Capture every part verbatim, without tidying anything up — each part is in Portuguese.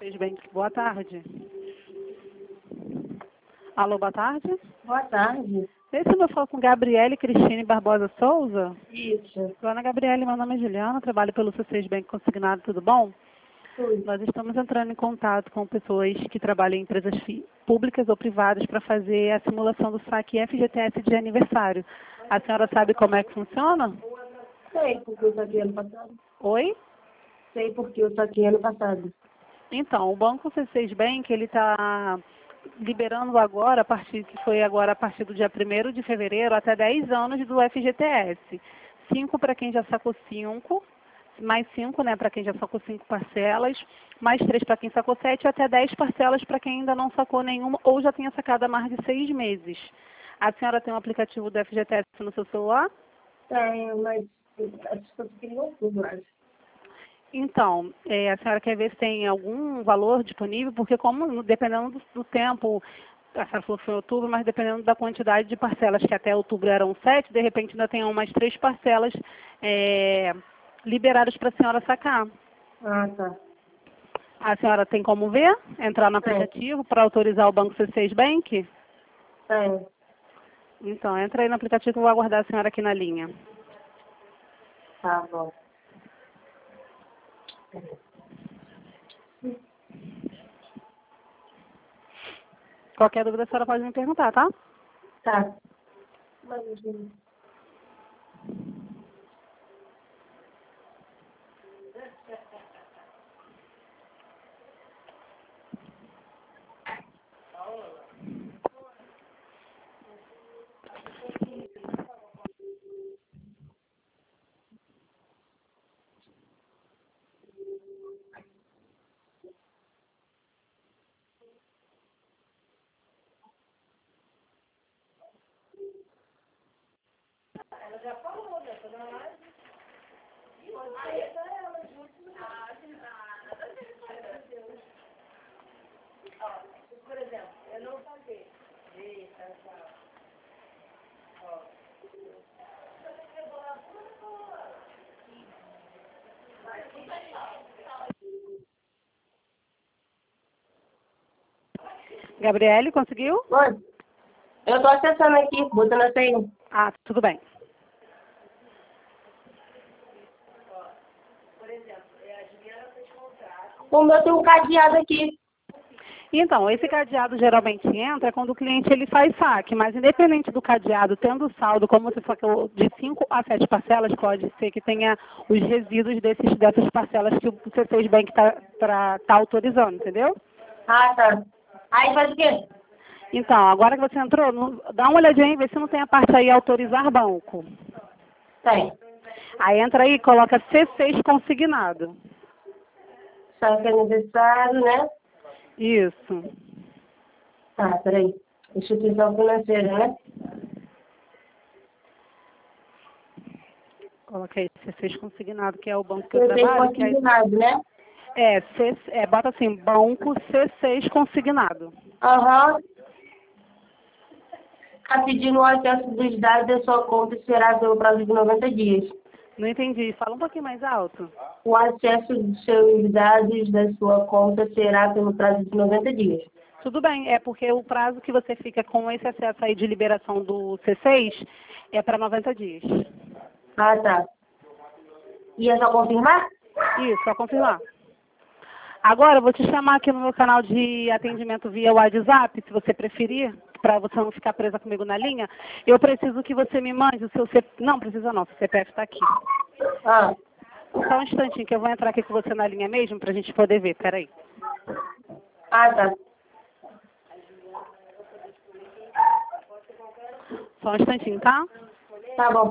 Seis Bank, boa tarde. Alô, boa tarde. Boa tarde. Esse eu falo com Gabriele Cristine Barbosa Souza. Isso. Dona Gabriele, meu nome é Juliana, trabalho pelo C seis Bank Consignado, tudo bom? Oi. Nós estamos entrando em contato com pessoas que trabalham em empresas públicas ou privadas para fazer a simulação do saque F G T S de aniversário. A senhora sabe como é que funciona? Sei porque eu saquei ano passado. Oi? Sei porque eu saquei ano passado. Então, o Banco C seis Bank, ele está liberando agora, a partir, que foi agora a partir do dia primeiro de fevereiro, até dez anos do F G T S. cinco para quem já sacou cinco, mais cinco, né, para quem já sacou cinco parcelas, mais três para quem sacou sete, até dez parcelas para quem ainda não sacou nenhuma ou já tenha sacado há mais de seis meses. A senhora tem um aplicativo do F G T S no seu celular? Tenho, mas as pessoas queriam tudo, acho. Então, é, a senhora quer ver se tem algum valor disponível, porque como, dependendo do, do tempo, a senhora falou que foi em outubro, mas dependendo da quantidade de parcelas, que até outubro eram sete, de repente ainda tem umas três parcelas é, liberadas para a senhora sacar. Ah, tá. A senhora tem como ver? Entrar no aplicativo para autorizar o Banco C seis Bank? Tenho. Então, entra aí no aplicativo que eu vou aguardar a senhora aqui na linha. Tá bom. Qualquer dúvida a senhora pode me perguntar, tá? Tá. Mas, gente, Gabriele, conseguiu? Oi. Eu tô acessando aqui, botando a senha. Ah, tudo bem. O meu tem um cadeado aqui. Então, esse cadeado geralmente entra quando o cliente ele faz saque, mas independente do cadeado, tendo saldo, como você falou, de cinco a sete parcelas, pode ser que tenha os resíduos desses, dessas parcelas que o C seis Bank está tá, tá autorizando, entendeu? Ah, tá. Aí faz o quê? Então, agora que você entrou, no- dá uma olhadinha e vê se não tem a parte aí autorizar banco. Tem. Aí entra aí e coloca C seis consignado. Saque aniversário, né? Isso. Tá, peraí. Instituição financeira, né? Coloca aí C seis consignado, que é o banco que eu Eu tenho trabalho. Que é, consignado, né? é, C, é, bota assim, banco C seis consignado. Aham. Está pedindo o acesso dos dados da sua conta e será pelo prazo de noventa dias. Não entendi. Fala um pouquinho mais alto. O acesso dos seus dados da sua conta será pelo prazo de noventa dias. Tudo bem, é porque o prazo que você fica com esse acesso aí de liberação do C seis é para noventa dias. Ah, tá. E é só confirmar? Isso, só confirmar. Agora, eu vou te chamar aqui no meu canal de atendimento via WhatsApp, se você preferir, para você não ficar presa comigo na linha. Eu preciso que você me mande o seu C P F. Não, precisa não, seu C P F está aqui. Ah, Só um instantinho que eu vou entrar aqui com você na linha mesmo, para a gente poder ver. Peraí. ah, tá. Só um instantinho, tá? Tá bom.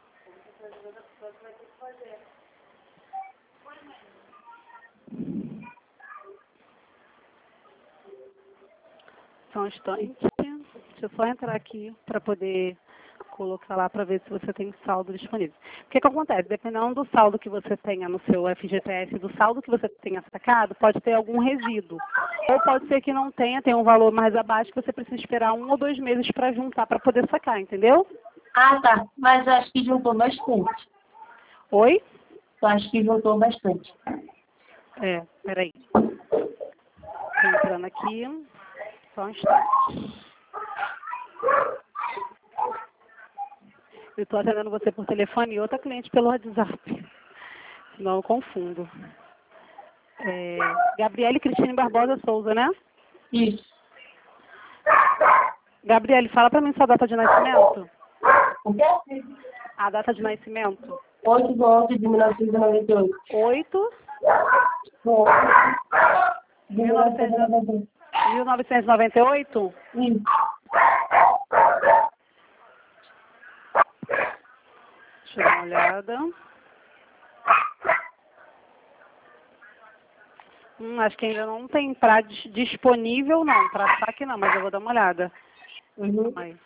Só um instante. Deixa eu só entrar aqui para poder colocar lá para ver se você tem saldo disponível. O que que acontece? Dependendo do saldo que você tenha no seu F G T S, do saldo que você tenha sacado, pode ter algum resíduo. Ou pode ser que não tenha, tem um valor mais abaixo que você precisa esperar um ou dois meses para juntar para poder sacar, entendeu? Ah, tá. Mas eu acho que juntou bastante. Oi? Eu acho que juntou bastante. É, peraí. Tô entrando aqui. Só um instante. Eu estou atendendo você por telefone e outra cliente pelo WhatsApp. Senão eu confundo. É, Gabriele Cristine Barbosa Souza, né? Isso. Gabriele, fala para mim sua data de nascimento. O quê? A data de nascimento. oito de onze de mil novecentos e noventa e oito. oito De mil novecentos e noventa e oito. mil novecentos e noventa e oito? Isso. Deixa eu dar uma olhada. Hum, acho que ainda não tem pra dis- disponível, não. Para saque não, mas eu vou dar uma olhada. Uhum. Mas...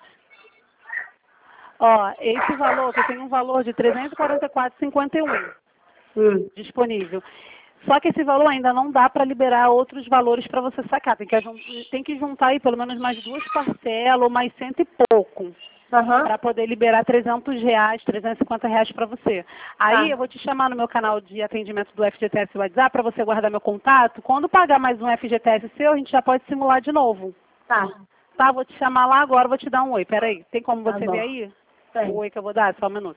Ó, esse valor, você tem um valor de trezentos e quarenta e quatro reais e cinquenta e um centavos Hum. disponível. Só que esse valor ainda não dá para liberar outros valores para você sacar. Tem que, ajun- tem que juntar aí pelo menos mais duas parcelas ou mais cento e pouco. Aham. Para poder liberar trezentos reais, trezentos e cinquenta reais para você. Aí Tá. eu vou te chamar no meu canal de atendimento do F G T S WhatsApp para você guardar meu contato. Quando pagar mais um F G T S seu, a gente já pode simular de novo. Tá. Tá, vou te chamar lá agora, vou te dar um oi. Peraí, tem como Tá você bom. ver aí? Tem. O oi que eu vou dar? Só um minuto.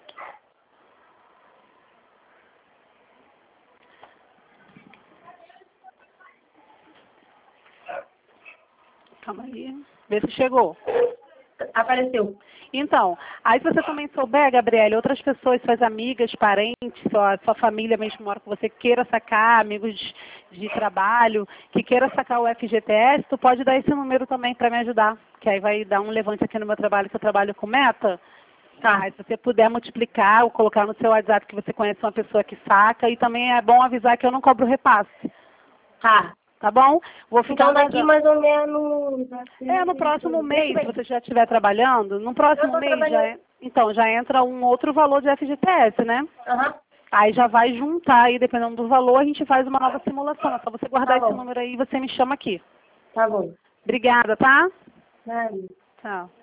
Calma aí. Vê se chegou. Apareceu. Então, aí se você também souber, Gabriele, outras pessoas, suas amigas, parentes, sua, sua família mesmo mora com você, queira sacar, amigos de, de trabalho, que queira sacar o F G T S, tu pode dar esse número também para me ajudar, que aí vai dar um levante aqui no meu trabalho, que eu trabalho com meta. Tá. Aí se você puder multiplicar ou colocar no seu WhatsApp que você conhece uma pessoa que saca, e também é bom avisar que eu não cobro repasse, Tá. tá bom? Vou ficar Então daqui aguardando. mais ou menos... É, no próximo mês, se Mês que vem. você já estiver trabalhando, no Eu próximo tô mês já, trabalhando. é- então, já entra um outro valor de F G T S, né? Aham. Aí já vai juntar aí, dependendo do valor, a gente faz uma nova simulação. É só você guardar Tá esse bom. número aí e você me chama aqui. Tá bom. Obrigada, tá? Nada. Tchau.